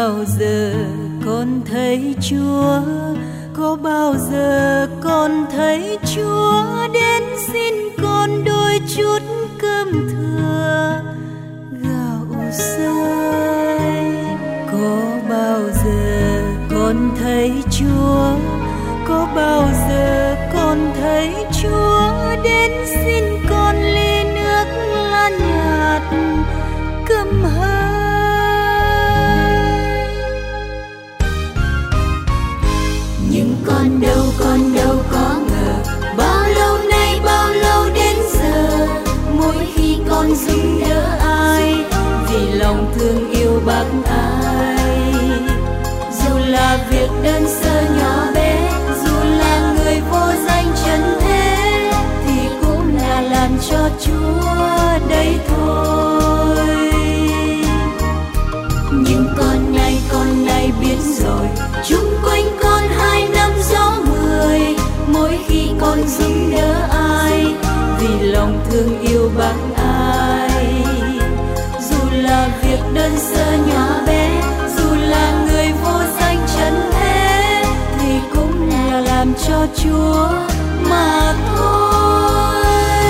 bao giờ con thấy Chúa, có bao giờ con thấy Chúa đến xin con đôi chút cơm thừa gạo rơi? Có bao giờ con thấy Chúa, có bao giờ con thấy Chúa đến xin con ly nước lan nhạt cơm hơi? Nhưng con đâu có ngờ, bao lâu nay bao lâu đến giờ, mỗi khi con giúp đỡ ai vì lòng thương yêu bác ai, dù là việc đơn sơ nhỏ bé, dù là người vô danh trần thế, thì cũng là làm cho Chúa đây thôi. Nhưng con nay biết rồi, chung quanh con 2 năm gió 10, mỗi khi con giúp đỡ ai vì lòng thương yêu bác ai, dù là việc đơn sơ nhỏ bé, dù là người vô danh trần thế, thì cũng là làm cho Chúa mà thôi.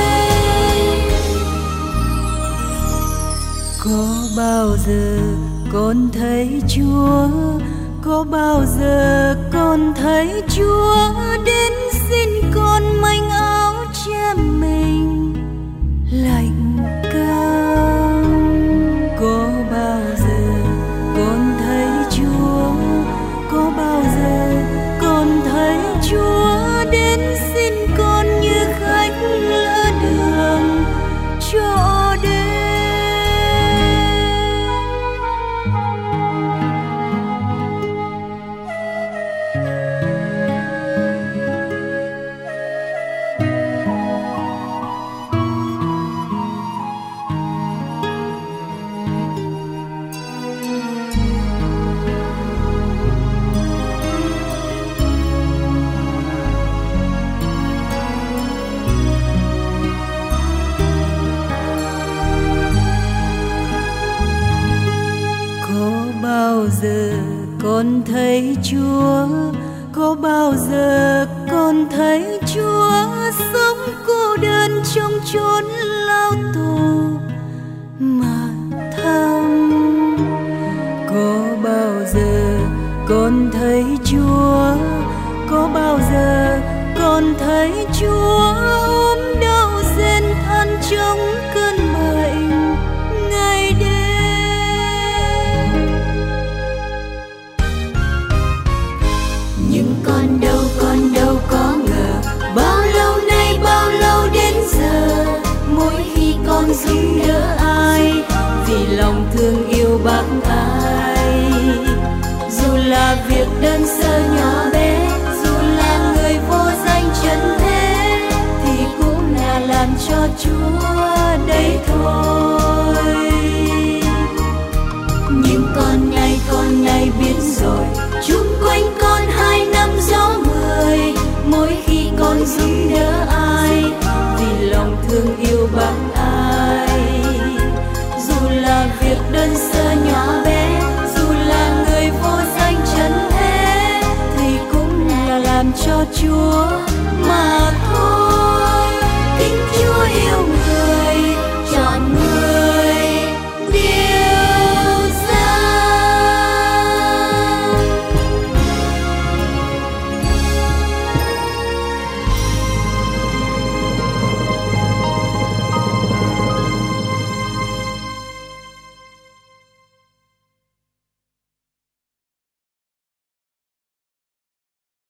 Có bao giờ con thấy Chúa, có bao giờ con thấy Chúa đến xin con manh áo che mình lạnh cam? Có bao giờ con thấy Chúa, có bao giờ con thấy Chúa đến xin con như khách lỡ đường cho đến? Bao giờ con thấy Chúa, có bao giờ con thấy Chúa sống cô đơn trong chốn lao tù mà thăm? Có bao giờ con thấy Chúa, có bao giờ con thấy Chúa ôm đau rên than trong cơn bệnh ngày đêm? Nhưng con đâu có ngờ, bao lâu nay bao lâu đến giờ, mỗi khi con giúp đỡ ai vì lòng thương yêu bác ai, dù là việc đơn sơ nhỏ bé, dù là người vô danh trần thế, thì cũng là làm cho Chúa đây thôi. Nhưng con nay biết rồi, chung quanh con 2 năm gió 10, mỗi khi con giúp đỡ ai vì lòng thương yêu bác ai, dù là việc đơn sơ nhỏ bé, dù là người vô danh trần thế, thì cũng là làm cho Chúa